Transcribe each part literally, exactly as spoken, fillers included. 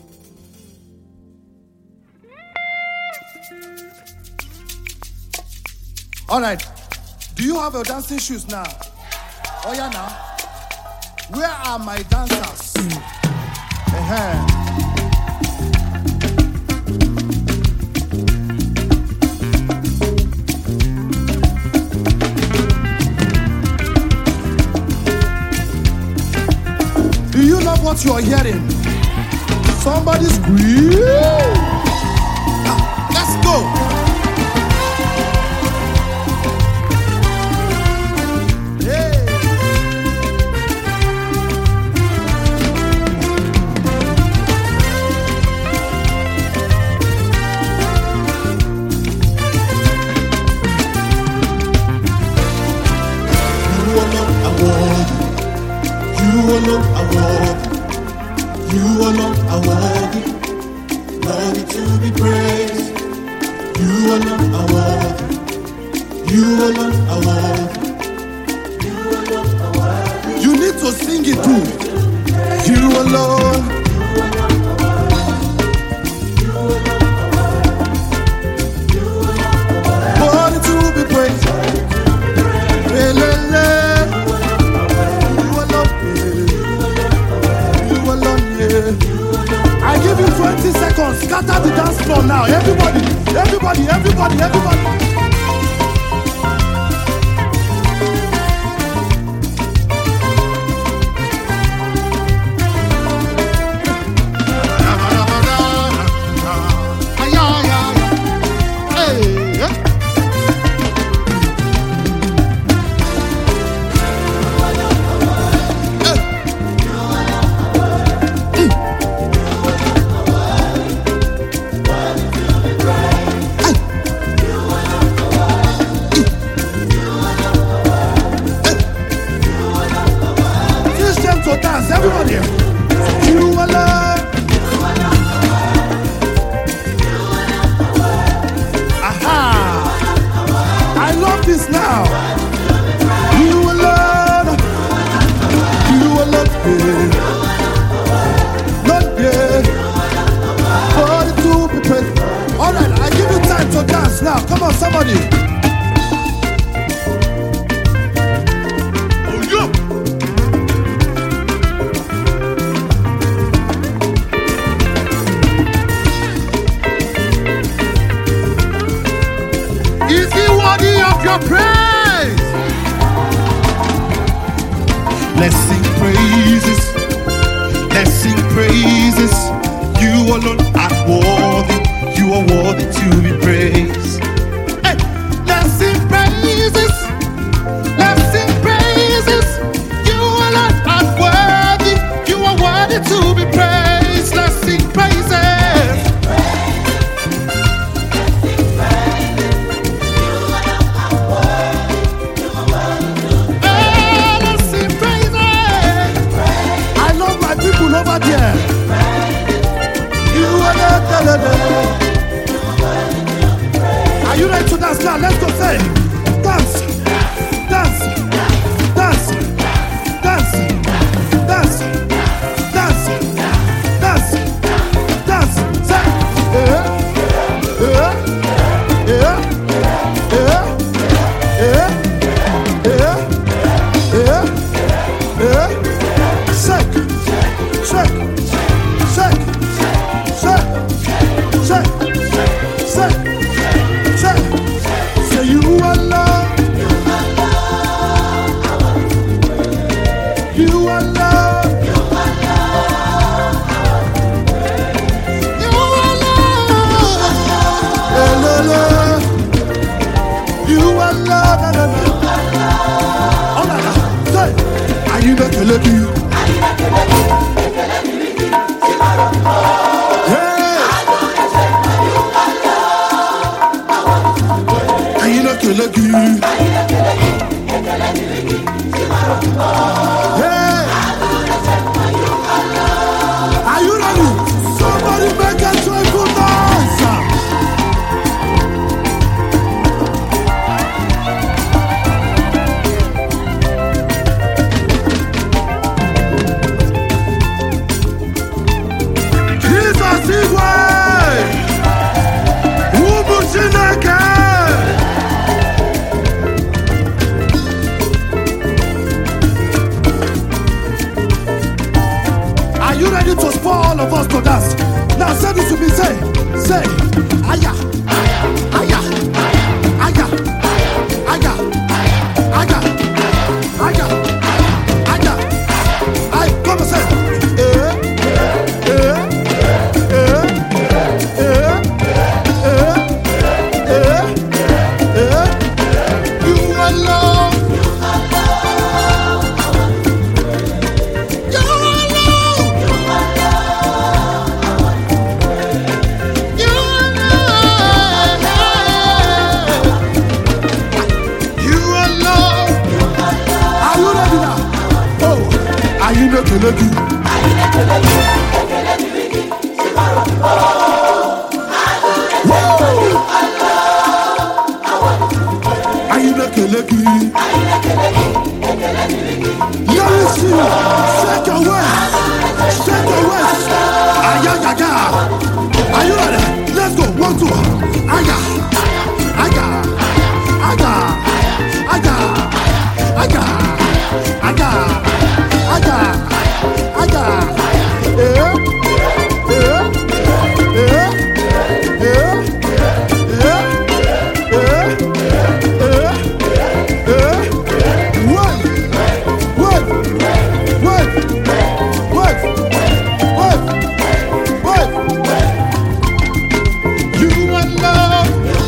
All right. Do you have your dancing shoes now? Oh yeah, now. Where are my dancers? Uh-huh. Do you love what you are hearing? Somebody scream! Ah, let's go! You alone are worthy. You alone are worthy. Worthy to be praised. You alone are worthy. You alone are worthy. You alone are worthy. You need to sing it too. You alone. Worthy to be praised. I give you twenty seconds. Scatter the dance floor now. Everybody, everybody, everybody, everybody. Everybody, you alone. Aha! I love this now. You alone. You alone. Not yet. Body to be praised. All right, I give you time to dance now. Come on, somebody. Is he worthy of your praise? Let's sing praises. Let's sing praises. You alone are worthy. You are worthy to be praised. Hey, let's sing praises. Let's sing praises. You alone are worthy. You are worthy to be praised. Let's sing praises. Over there, you are not. Are you ready to dance now? Let's go say, dance, dance, dance, dance, dance, dance, dance, dance. Say, yeah, yeah, yeah, yeah, yeah, yeah, yeah. Say. Shake, shake, shake, shake, shake, shake. Say you alone, you alone, you alone, you alone. All right, say, are you not killing you? ready to spoil all of us to dance. Now say this to me, say, say, aya, aya, aya, aya, aya, aya, aya. I come and say, eh, eh, eh, eh, eh, eh, eh. You alone. Ayinekeleku. Ayinekeleku. Let me see. Shake your waist. Shake your waist. Ayayaga. Are you ready? Let's go. One, two. Aya. Aya. Aya. Aya. Aya. Aya. Aga, aga, eh, eh, eh, eh, eh, eh, eh, eh. Wait, wait, wait, wait, wait, wait. You are love.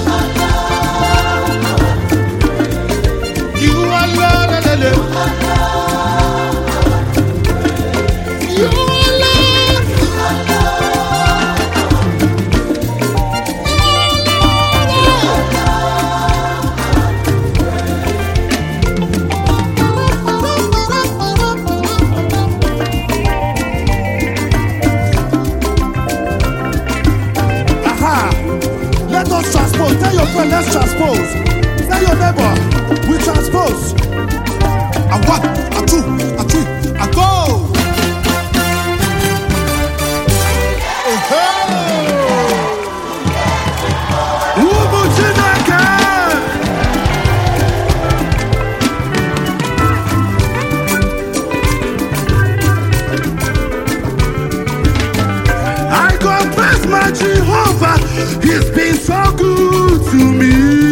You are love, la, la, la. Let us transpose. Tell your friend, let's transpose. Tell your neighbor, we transpose. A one, a two, a three, a go. I confess my Jehovah, He's been so good to me.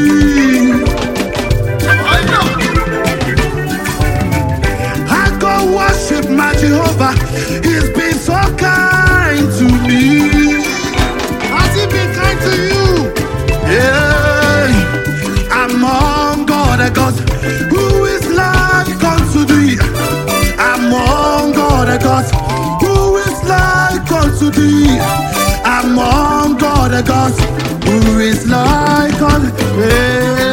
I go worship my Jehovah, He's been so kind to me. Has He been kind to you? Yeah. Among God, a God who is like unto thee. Among God, a God who is like unto thee. Among God, a God who is like unto thee.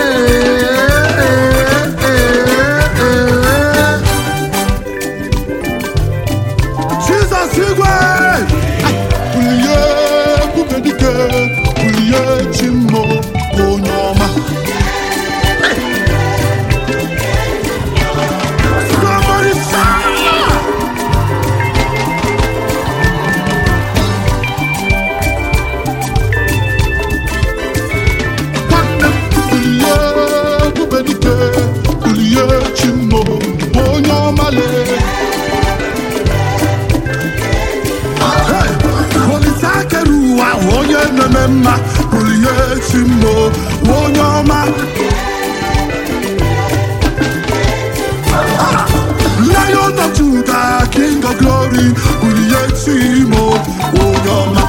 Jesus, you way. Uliye kubedike, uliye chimo onyoma. Somebody shout! Mema, Uliye Chimo, Wonyoma. Lion of Judah, King of Glory, Uliye Chimo, Wonyoma.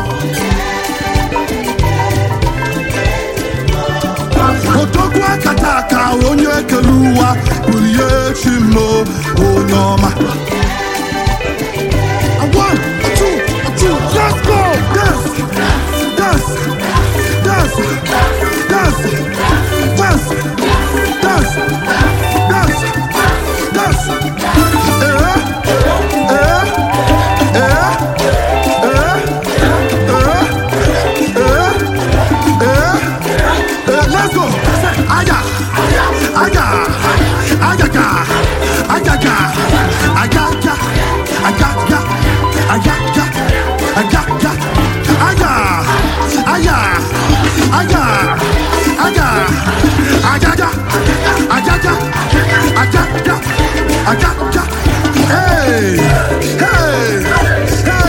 Otogwa Kataka, Onye Keruwa, Uliye Chimo, Wonyoma. A one, a two, a two, let's go, dance. Dance, dance, dance, dance, dance, dance, dance. Eh, eh, eh, eh, eh, eh, eh. Let's go. Aya, aya, aya, aya, aya, aya, aya, aya, aya, aya. Aya, aya, aya, aya, aya, aya, aya, aya, aya, hey, hey, hey.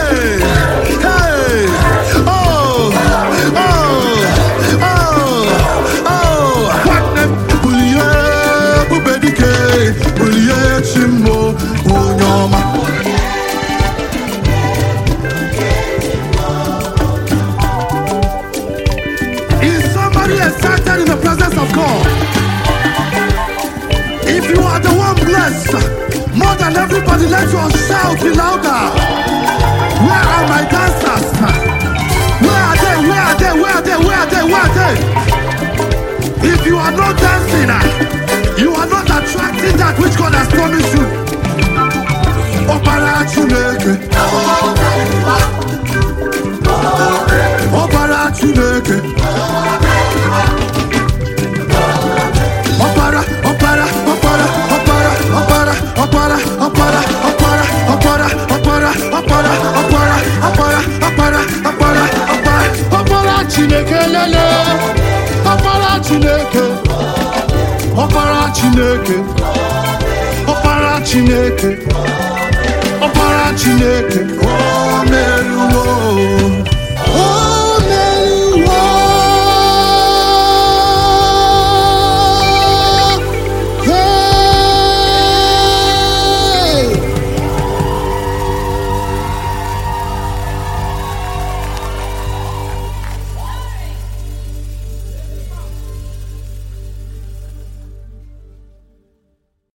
your shout be louder. Where are my dancers? Where are they? Where are they? Where are they? Where are they? Where are they? If you are not dancing, you are not attracting that which God has promised you. Opara Chineke. Opara Chineke. Opara, opara, opara, opara, opara, opara, opara, opara, opara, opara, opara, opara, opara, opara, opara, opara, opara Chineke lele. Opara Chineke. Opara Chineke. Opara Chineke. Opara Chineke. Oh,